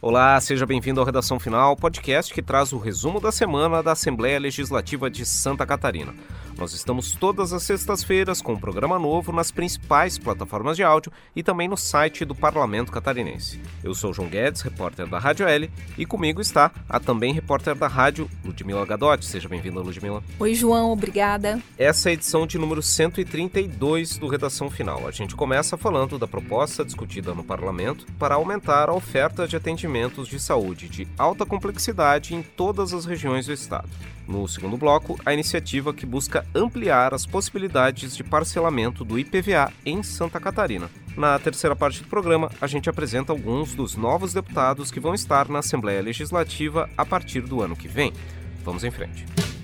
Olá, seja bem-vindo ao Redação Final, podcast que traz o resumo da semana da Assembleia Legislativa de Santa Catarina. Nós estamos todas as sextas-feiras com um programa novo nas principais plataformas de áudio e também no site do Parlamento Catarinense. Eu sou João Guedes, repórter da Rádio L, e comigo está a também repórter da rádio, Ludmila Gadotti. Seja bem-vinda, Ludmila. Oi, João, obrigada. Essa é a edição de número 132 do Redação Final. A gente começa falando da proposta discutida no Parlamento para aumentar a oferta de atendimentos de saúde de alta complexidade em todas as regiões do estado. No segundo bloco, a iniciativa que busca ampliar as possibilidades de parcelamento do IPVA em Santa Catarina. Na terceira parte do programa, a gente apresenta alguns dos novos deputados que vão estar na Assembleia Legislativa a partir do ano que vem. Vamos em frente.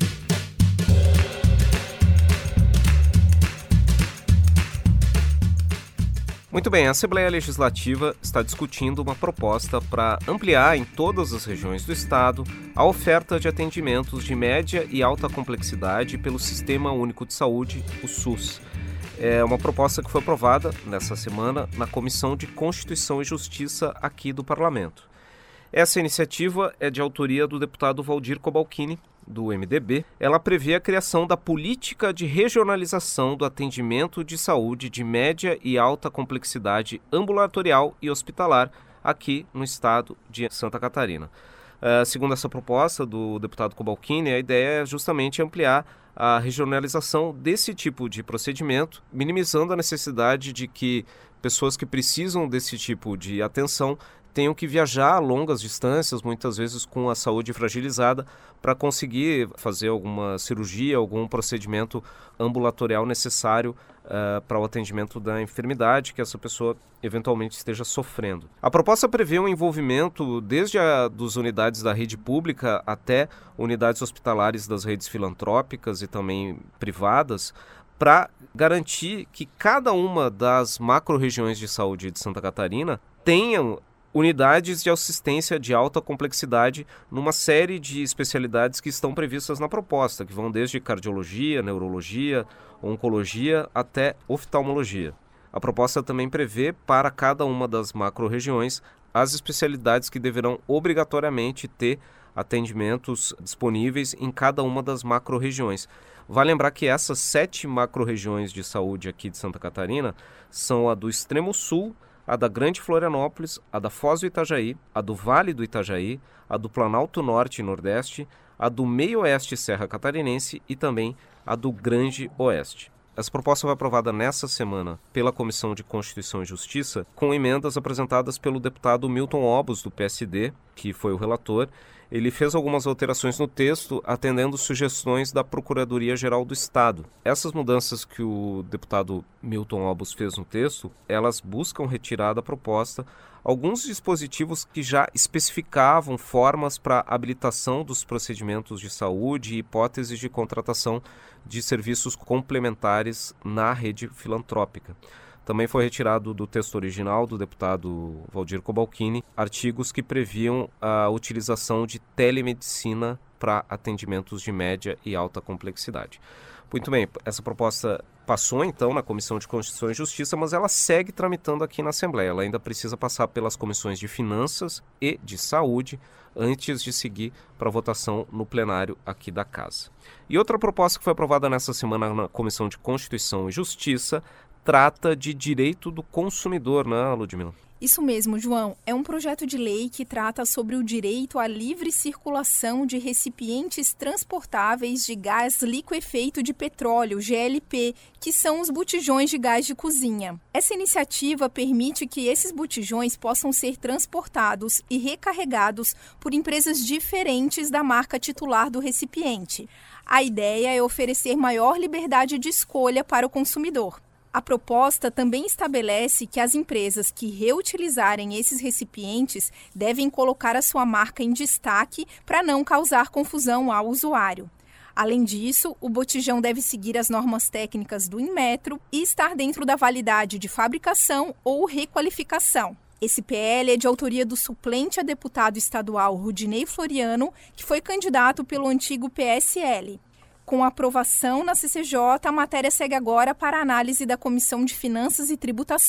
Muito bem, a Assembleia Legislativa está discutindo uma proposta para ampliar em todas as regiões do estado a oferta de atendimentos de média e alta complexidade pelo Sistema Único de Saúde, o SUS. É uma proposta que foi aprovada nessa semana na Comissão de Constituição e Justiça aqui do Parlamento. Essa iniciativa é de autoria do deputado Valdir Cobalcini, do MDB. Ela prevê a criação da política de regionalização do atendimento de saúde de média e alta complexidade ambulatorial e hospitalar aqui no estado de Santa Catarina. Segundo essa proposta do deputado Cobalcini, a ideia é justamente ampliar a regionalização desse tipo de procedimento, minimizando a necessidade de que pessoas que precisam desse tipo de atenção tenham que viajar a longas distâncias, muitas vezes com a saúde fragilizada, para conseguir fazer alguma cirurgia, algum procedimento ambulatorial necessário para o atendimento da enfermidade que essa pessoa eventualmente esteja sofrendo. A proposta prevê um envolvimento desde das unidades da rede pública até unidades hospitalares das redes filantrópicas e também privadas, para garantir que cada uma das macro-regiões de saúde de Santa Catarina tenham unidades de assistência de alta complexidade numa série de especialidades que estão previstas na proposta, que vão desde cardiologia, neurologia, oncologia até oftalmologia. A proposta também prevê para cada uma das macro-regiões as especialidades que deverão obrigatoriamente ter atendimentos disponíveis em cada uma das macro-regiões. Vale lembrar que essas 7 macro-regiões de saúde aqui de Santa Catarina são a do Extremo Sul, a da Grande Florianópolis, a da Foz do Itajaí, a do Vale do Itajaí, a do Planalto Norte e Nordeste, a do Meio-Oeste Serra Catarinense e também a do Grande Oeste. Essa proposta foi aprovada nessa semana pela Comissão de Constituição e Justiça, com emendas apresentadas pelo deputado Milton Obos, do PSD, que foi o relator. Ele fez algumas alterações no texto, atendendo sugestões da Procuradoria-Geral do Estado. Essas mudanças que o deputado Milton Obos fez no texto, elas buscam retirar da proposta alguns dispositivos que já especificavam formas para habilitação dos procedimentos de saúde e hipóteses de contratação de serviços complementares na rede filantrópica. Também foi retirado do texto original do deputado Valdir Cobalcini artigos que previam a utilização de telemedicina para atendimentos de média e alta complexidade. Muito bem, essa proposta passou então na Comissão de Constituição e Justiça, mas ela segue tramitando aqui na Assembleia. Ela ainda precisa passar pelas comissões de Finanças e de Saúde antes de seguir para votação no plenário aqui da Casa. E outra proposta que foi aprovada nessa semana na Comissão de Constituição e Justiça trata de direito do consumidor, né, Ludmila? Isso mesmo, João. É um projeto de lei que trata sobre o direito à livre circulação de recipientes transportáveis de gás liquefeito de petróleo, GLP, que são os botijões de gás de cozinha. Essa iniciativa permite que esses botijões possam ser transportados e recarregados por empresas diferentes da marca titular do recipiente. A ideia é oferecer maior liberdade de escolha para o consumidor. A proposta também estabelece que as empresas que reutilizarem esses recipientes devem colocar a sua marca em destaque para não causar confusão ao usuário. Além disso, o botijão deve seguir as normas técnicas do Inmetro e estar dentro da validade de fabricação ou requalificação. Esse PL é de autoria do suplente a deputado estadual Rudinei Floriano, que foi candidato pelo antigo PSL. Com a aprovação na CCJ, a matéria segue agora para a análise da Comissão de Finanças e Tributação.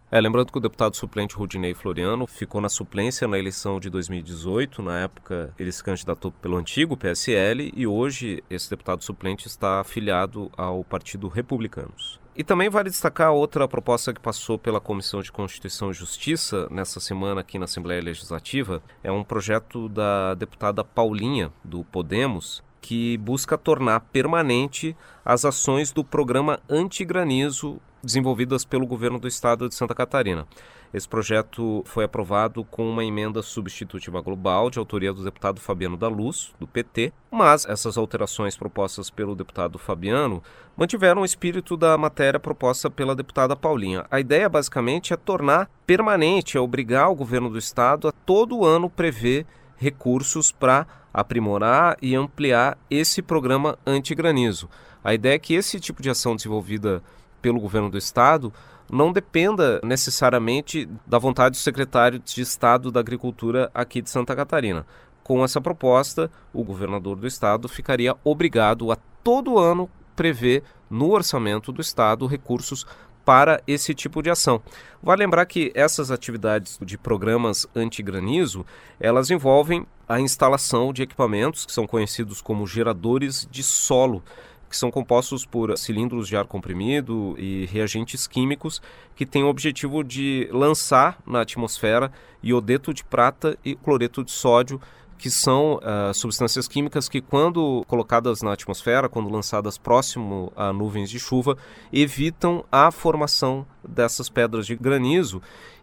Lembrando que o deputado suplente Rudinei Floriano ficou na suplência na eleição de 2018. Na época, ele se candidatou pelo antigo PSL e hoje esse deputado suplente está afiliado ao Partido Republicanos. E também vale destacar outra proposta que passou pela Comissão de Constituição e Justiça nessa semana aqui na Assembleia Legislativa. É um projeto da deputada Paulinha, do Podemos, que busca tornar permanente as ações do programa antigranizo desenvolvidas pelo governo do estado de Santa Catarina. Esse projeto foi aprovado com uma emenda substitutiva global de autoria do deputado Fabiano da Luz, do PT, mas essas alterações propostas pelo deputado Fabiano mantiveram o espírito da matéria proposta pela deputada Paulinha. A ideia basicamente é tornar permanente, é obrigar o governo do estado a todo ano prever recursos para aprimorar e ampliar esse programa antigranizo. A ideia é que esse tipo de ação desenvolvida pelo governo do estado não dependa necessariamente da vontade do secretário de Estado da Agricultura aqui de Santa Catarina. Com essa proposta, o governador do estado ficaria obrigado a todo ano prever no orçamento do estado recursos para esse tipo de ação. Vale lembrar que essas atividades de programas antigranizo, elas envolvem a instalação de equipamentos que são conhecidos como geradores de solo, que são compostos por cilindros de ar comprimido e reagentes químicos que têm o objetivo de lançar na atmosfera iodeto de prata e cloreto de sódio, que são substâncias químicas que, quando colocadas na atmosfera, quando lançadas próximo a nuvens de chuva, evitam a formação dessas pedras de granizo.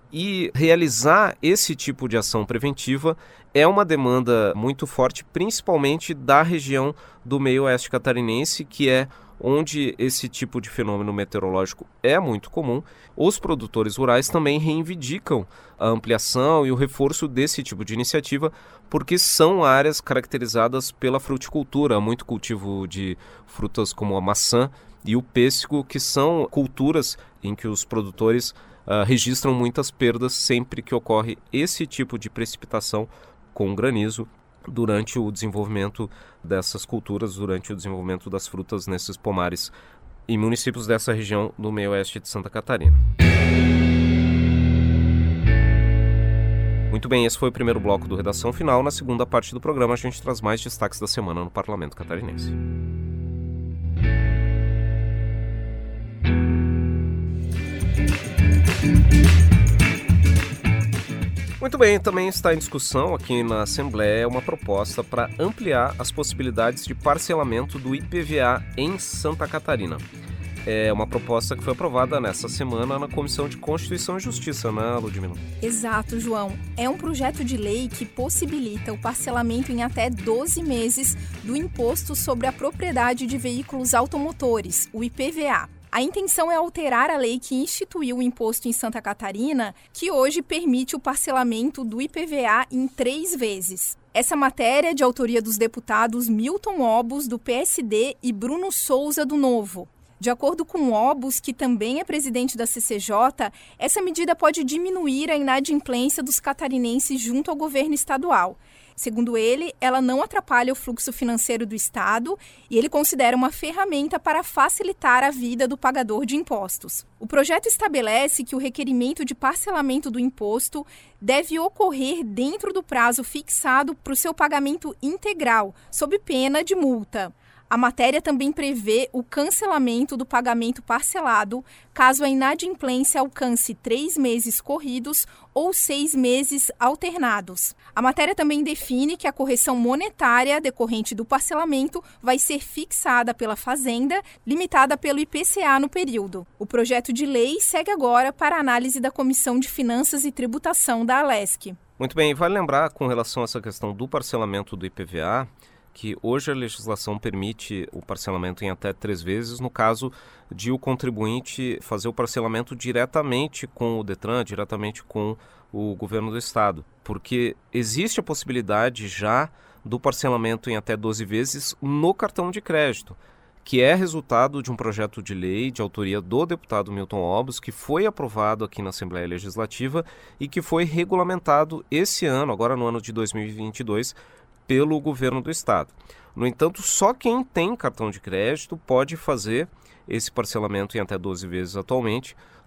E realizar esse tipo de ação preventiva é uma demanda muito forte, principalmente da região do meio oeste catarinense, que é onde esse tipo de fenômeno meteorológico é muito comum. Os produtores rurais também reivindicam a ampliação e o reforço desse tipo de iniciativa, porque são áreas caracterizadas pela fruticultura, muito cultivo de frutas como a maçã e o pêssego, que são culturas em que os produtores registram muitas perdas sempre que ocorre esse tipo de precipitação com granizo durante o desenvolvimento dessas culturas, durante o desenvolvimento das frutas nesses pomares em municípios dessa região do meio oeste de Santa Catarina. Muito bem, esse foi o primeiro bloco do Redação Final. Na segunda parte do programa a gente traz mais destaques da semana no Parlamento Catarinense. Muito bem, também está em discussão aqui na Assembleia uma proposta para ampliar as possibilidades de parcelamento do IPVA em Santa Catarina. É uma proposta que foi aprovada nessa semana na Comissão de Constituição e Justiça, né, Ludmila? Exato, João. É um projeto de lei que possibilita o parcelamento em até 12 meses do Imposto sobre a Propriedade de Veículos Automotores, o IPVA. A intenção é alterar a lei que instituiu o imposto em Santa Catarina, que hoje permite o parcelamento do IPVA em 3 vezes. Essa matéria é de autoria dos deputados Milton Obus, do PSD, e Bruno Souza, do Novo. De acordo com Obus, que também é presidente da CCJ, essa medida pode diminuir a inadimplência dos catarinenses junto ao governo estadual. Segundo ele, ela não atrapalha o fluxo financeiro do Estado e ele considera uma ferramenta para facilitar a vida do pagador de impostos. O projeto estabelece que o requerimento de parcelamento do imposto deve ocorrer dentro do prazo fixado para o seu pagamento integral, sob pena de multa. A matéria também prevê o cancelamento do pagamento parcelado caso a inadimplência alcance 3 meses corridos ou 6 meses alternados. A matéria também define que a correção monetária decorrente do parcelamento vai ser fixada pela Fazenda, limitada pelo IPCA no período. O projeto de lei segue agora para análise da Comissão de Finanças e Tributação da ALESC. Muito bem, vale lembrar com relação a essa questão do parcelamento do IPVA, que hoje a legislação permite o parcelamento em até 3 vezes, no caso de o contribuinte fazer o parcelamento diretamente com o Detran, diretamente com o governo do estado, porque existe a possibilidade já do parcelamento em até 12 vezes no cartão de crédito, que é resultado de um projeto de lei de autoria do deputado Milton Obus, que foi aprovado aqui na Assembleia Legislativa e que foi regulamentado esse ano, agora no ano de 2022, pelo governo do estado. No entanto, só quem tem cartão de crédito pode fazer esse parcelamento em até 12 vezes atualmente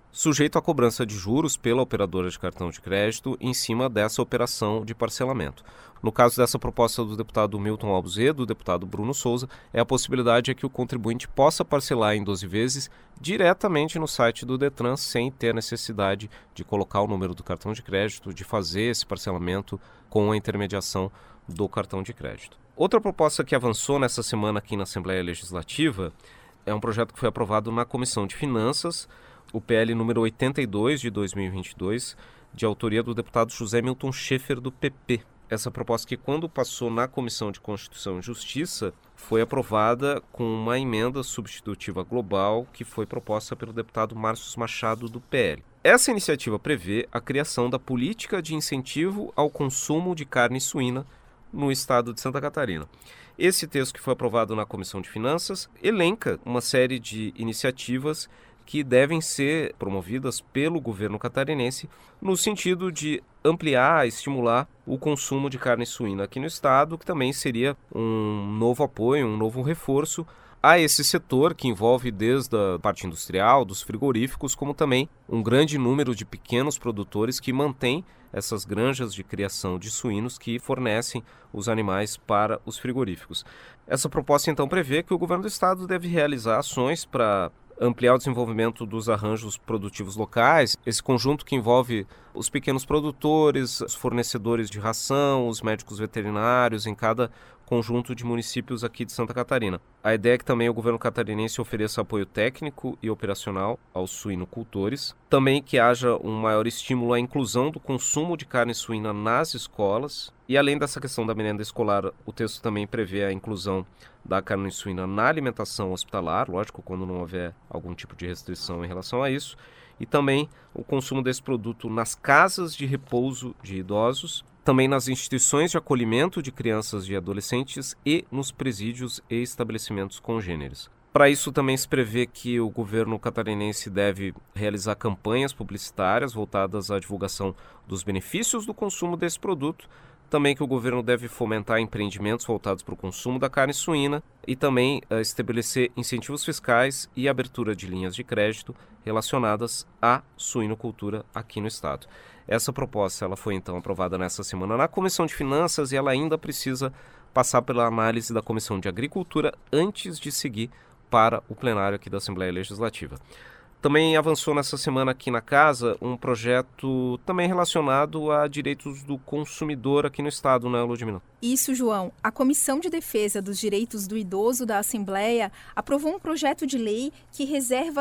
sujeito à cobrança de juros pela operadora de cartão de crédito em cima dessa operação de parcelamento. No caso dessa proposta do deputado Milton Alves e do deputado Bruno Souza, a possibilidade é que o contribuinte possa parcelar em 12 vezes diretamente no site do Detran, sem ter necessidade de colocar o número do cartão de crédito, de fazer esse parcelamento com a intermediação do cartão de crédito. Outra proposta que avançou nessa semana aqui na Assembleia Legislativa é um projeto que foi aprovado na Comissão de Finanças, o PL número 82 de 2022, de autoria do deputado José Milton Schaeffer, do PP. Essa proposta que, quando passou na Comissão de Constituição e Justiça, foi aprovada com uma emenda substitutiva global que foi proposta pelo deputado Márcio Machado, do PL. Essa iniciativa prevê a criação da política de incentivo ao consumo de carne suína no estado de Santa Catarina. Esse texto, que foi aprovado na Comissão de Finanças, elenca uma série de iniciativas que devem ser promovidas pelo governo catarinense no sentido de ampliar, estimular o consumo de carne suína aqui no estado, que também seria um novo apoio, um novo reforço a esse setor, que envolve desde a parte industrial, dos frigoríficos, como também um grande número de pequenos produtores que mantêm essas granjas de criação de suínos que fornecem os animais para os frigoríficos. Essa proposta, então, prevê que o governo do estado deve realizar ações para ampliar o desenvolvimento dos arranjos produtivos locais, esse conjunto que envolve os pequenos produtores, os fornecedores de ração, os médicos veterinários em cada conjunto de municípios aqui de Santa Catarina. A ideia é que também o governo catarinense ofereça apoio técnico e operacional aos suinocultores, também que haja um maior estímulo à inclusão do consumo de carne suína nas escolas, e além dessa questão da merenda escolar, o texto também prevê a inclusão da carne suína na alimentação hospitalar, lógico, quando não houver algum tipo de restrição em relação a isso, e também o consumo desse produto nas casas de repouso de idosos, também nas instituições de acolhimento de crianças e adolescentes e nos presídios e estabelecimentos congêneres. Para isso, também se prevê que o governo catarinense deve realizar campanhas publicitárias voltadas à divulgação dos benefícios do consumo desse produto, também que o governo deve fomentar empreendimentos voltados para o consumo da carne suína e também estabelecer incentivos fiscais e abertura de linhas de crédito relacionadas à suinocultura aqui no estado. Essa proposta ela foi então aprovada nessa semana na Comissão de Finanças e ela ainda precisa passar pela análise da Comissão de Agricultura antes de seguir para o plenário aqui da Assembleia Legislativa. Também avançou nessa semana aqui na casa um projeto também relacionado a direitos do consumidor aqui no estado, né, Ludmila? Isso, João. A Comissão de Defesa dos Direitos do Idoso da Assembleia aprovou um projeto de lei que reserva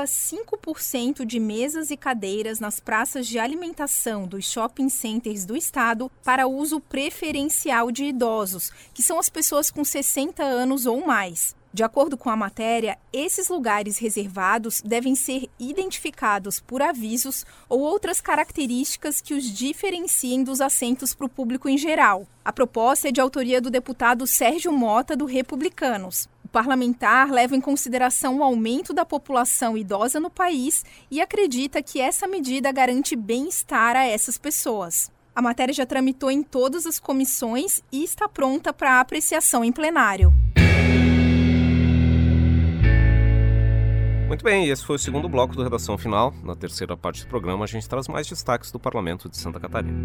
5% de mesas e cadeiras nas praças de alimentação dos shopping centers do estado para uso preferencial de idosos, que são as pessoas com 60 anos ou mais. De acordo com a matéria, esses lugares reservados devem ser identificados por avisos ou outras características que os diferenciem dos assentos para o público em geral. A proposta é de autoria do deputado Sérgio Mota, do Republicanos. O parlamentar leva em consideração o aumento da população idosa no país e acredita que essa medida garante bem-estar a essas pessoas. A matéria já tramitou em todas as comissões e está pronta para apreciação em plenário. Muito bem, esse foi o segundo bloco do Redação Final. Na terceira parte do programa, a gente traz mais destaques do Parlamento de Santa Catarina.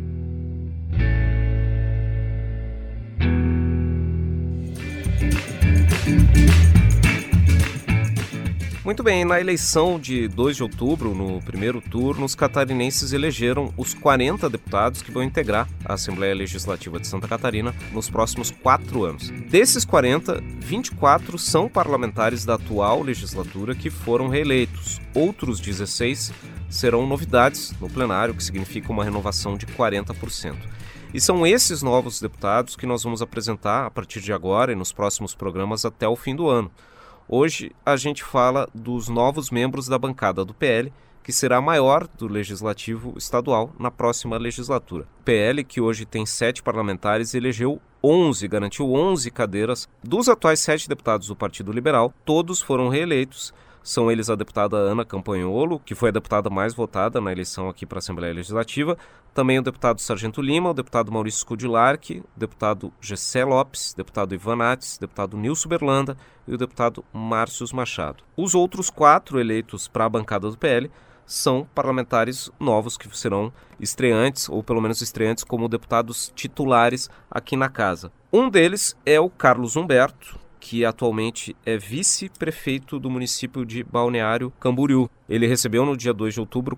Muito bem, na eleição de 2 de outubro, no primeiro turno, os catarinenses elegeram os 40 deputados que vão integrar a Assembleia Legislativa de Santa Catarina nos próximos 4 anos. Desses 40, 24 são parlamentares da atual legislatura que foram reeleitos. Outros 16 serão novidades no plenário, que significa uma renovação de 40%. E são esses novos deputados que nós vamos apresentar a partir de agora e nos próximos programas até o fim do ano. Hoje a gente fala dos novos membros da bancada do PL, que será a maior do Legislativo Estadual na próxima legislatura. O PL, que hoje tem 7 parlamentares, elegeu 11, garantiu 11 cadeiras. Dos atuais 7 deputados do Partido Liberal, todos foram reeleitos. São eles a deputada Ana Campanholo, que foi a deputada mais votada na eleição aqui para a Assembleia Legislativa, também o deputado Sargento Lima, o deputado Maurício Skudilark, o deputado Gessé Lopes, o deputado Ivan Nates, o deputado Nilson Berlanda e o deputado Márcio Machado. Os outros 4 eleitos para a bancada do PL são parlamentares novos que serão estreantes, ou pelo menos estreantes como deputados titulares aqui na casa. Um deles é o Carlos Humberto, que atualmente é vice-prefeito do município de Balneário Camboriú. Ele recebeu no dia 2 de outubro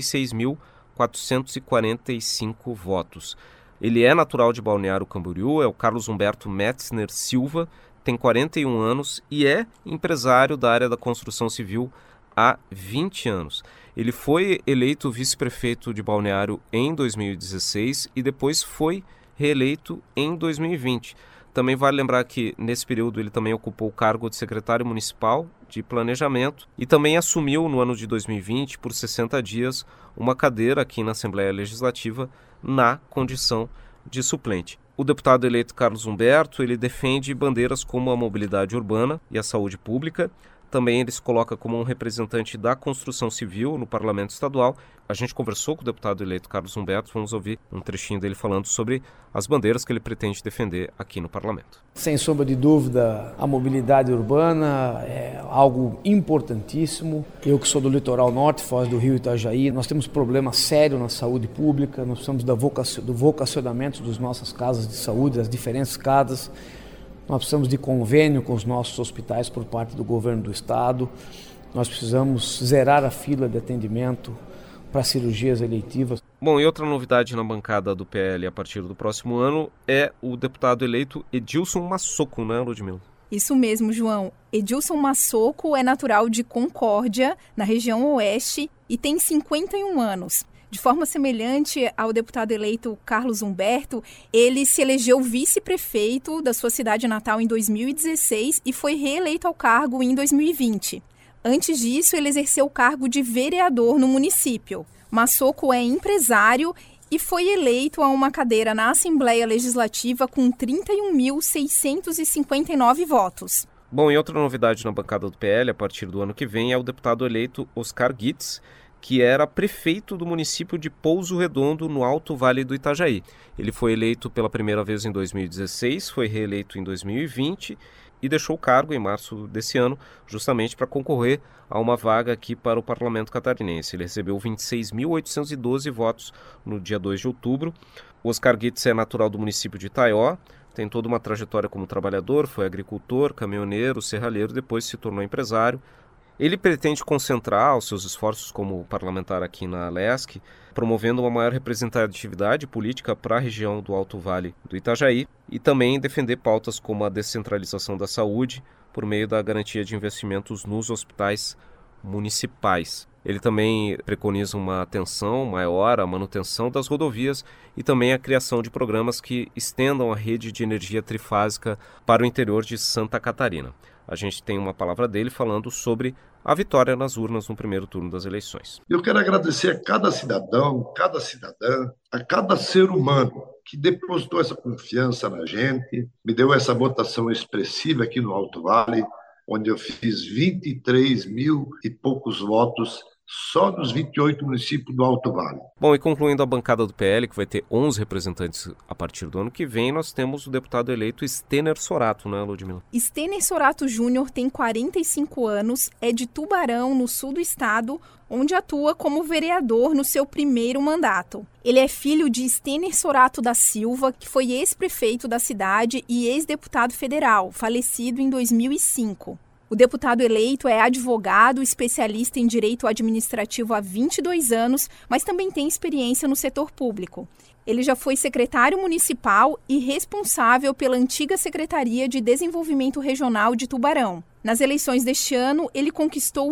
46.445 votos. Ele é natural de Balneário Camboriú, é o Carlos Humberto Metzner Silva, tem 41 anos e é empresário da área da construção civil há 20 anos. Ele foi eleito vice-prefeito de Balneário em 2016 e depois foi reeleito em 2020. Também vale lembrar que, nesse período, ele também ocupou o cargo de secretário municipal de planejamento e também assumiu, no ano de 2020, por 60 dias, uma cadeira aqui na Assembleia Legislativa na condição de suplente. O deputado eleito Carlos Humberto, ele defende bandeiras como a mobilidade urbana e a saúde pública. Também ele se coloca como um representante da construção civil no Parlamento Estadual. A gente conversou com o deputado eleito Carlos Humberto, vamos ouvir um trechinho dele falando sobre as bandeiras que ele pretende defender aqui no Parlamento. Sem sombra de dúvida, a mobilidade urbana é algo importantíssimo. Eu que sou do litoral norte, Foz do Rio e Itajaí, nós temos problema sério na saúde pública, nós precisamos do vocacionamento das nossas casas de saúde, das diferentes casas. Nós precisamos de convênio com os nossos hospitais por parte do governo do estado. Nós precisamos zerar a fila de atendimento para cirurgias eletivas. Bom, e outra novidade na bancada do PL a partir do próximo ano é o deputado eleito Edilson Massoco, né, Ludmila? Isso mesmo, João. Edilson Massoco é natural de Concórdia, na região oeste, e tem 51 anos. De forma semelhante ao deputado eleito Carlos Humberto, ele se elegeu vice-prefeito da sua cidade natal em 2016 e foi reeleito ao cargo em 2020. Antes disso, ele exerceu o cargo de vereador no município. Massoco é empresário e foi eleito a uma cadeira na Assembleia Legislativa com 31.659 votos. Bom, e outra novidade na bancada do PL a partir do ano que vem é o deputado eleito Oscar Guitz, que era prefeito do município de Pouso Redondo, no Alto Vale do Itajaí. Ele foi eleito pela primeira vez em 2016, foi reeleito em 2020 e deixou o cargo em março desse ano, justamente para concorrer a uma vaga aqui para o Parlamento Catarinense. Ele recebeu 26.812 votos no dia 2 de outubro. O Oscar Guitz é natural do município de Itaió, tem toda uma trajetória como trabalhador, foi agricultor, caminhoneiro, serralheiro, depois se tornou empresário. Ele pretende concentrar os seus esforços como parlamentar aqui na Alesc, promovendo uma maior representatividade política para a região do Alto Vale do Itajaí e também defender pautas como a descentralização da saúde por meio da garantia de investimentos nos hospitais municipais. Ele também preconiza uma atenção maior à manutenção das rodovias e também a criação de programas que estendam a rede de energia trifásica para o interior de Santa Catarina. A gente tem uma palavra dele falando sobre a vitória nas urnas no primeiro turno das eleições. Eu quero agradecer a cada cidadão, cada cidadã, a cada ser humano que depositou essa confiança na gente, me deu essa votação expressiva aqui no Alto Vale, onde eu fiz 23 mil e poucos votos só nos 28 municípios do Alto Vale. Bom, e concluindo a bancada do PL, que vai ter 11 representantes a partir do ano que vem, nós temos o deputado eleito Stener Sorato, né, Ludmila? Stener Sorato Júnior tem 45 anos, é de Tubarão, no sul do estado, onde atua como vereador no seu primeiro mandato. Ele é filho de Stener Sorato da Silva, que foi ex-prefeito da cidade e ex-deputado federal, falecido em 2005. O deputado eleito é advogado, especialista em direito administrativo há 22 anos, mas também tem experiência no setor público. Ele já foi secretário municipal e responsável pela antiga Secretaria de Desenvolvimento Regional de Tubarão. Nas eleições deste ano, ele conquistou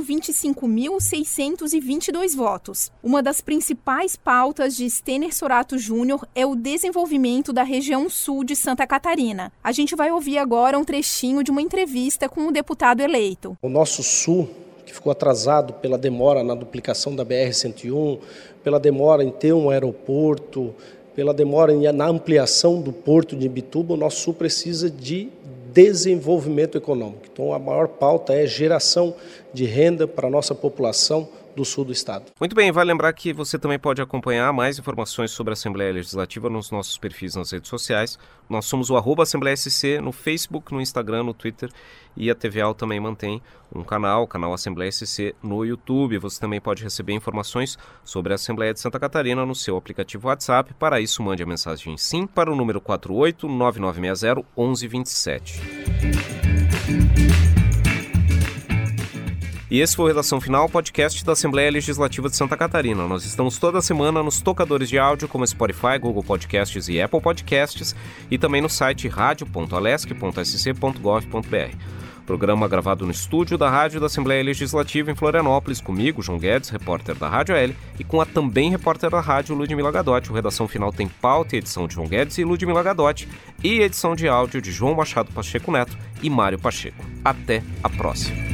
25.622 votos. Uma das principais pautas de Stener Sorato Júnior é o desenvolvimento da região sul de Santa Catarina. A gente vai ouvir agora um trechinho de uma entrevista com o deputado eleito. O nosso sul, que ficou atrasado pela demora na duplicação da BR-101, pela demora em ter um aeroporto, pela demora na ampliação do porto de Imbituba, o nosso sul precisa de desenvolvimento econômico. Então, a maior pauta é geração de renda para a nossa população do sul do estado. Muito bem, vale lembrar que você também pode acompanhar mais informações sobre a Assembleia Legislativa nos nossos perfis nas redes sociais. Nós somos o @AssembleiaSC no Facebook, no Instagram, no Twitter, e a TVAL também mantém um canal, o canal Assembleia SC no YouTube. Você também pode receber informações sobre a Assembleia de Santa Catarina no seu aplicativo WhatsApp. Para isso, mande a mensagem SIM para o número 48-9960-1127. E esse foi o Redação Final, podcast da Assembleia Legislativa de Santa Catarina. Nós estamos toda semana nos tocadores de áudio como Spotify, Google Podcasts e Apple Podcasts, e também no site radio.alesc.sc.gov.br. Programa gravado no estúdio da Rádio da Assembleia Legislativa em Florianópolis, comigo, João Guedes, repórter da Rádio AL, e com a também repórter da rádio, Ludmila Gadotti. O Redação Final tem pauta e edição de João Guedes e Ludmila Gadotti, e edição de áudio de João Machado Pacheco Neto e Mário Pacheco. Até a próxima.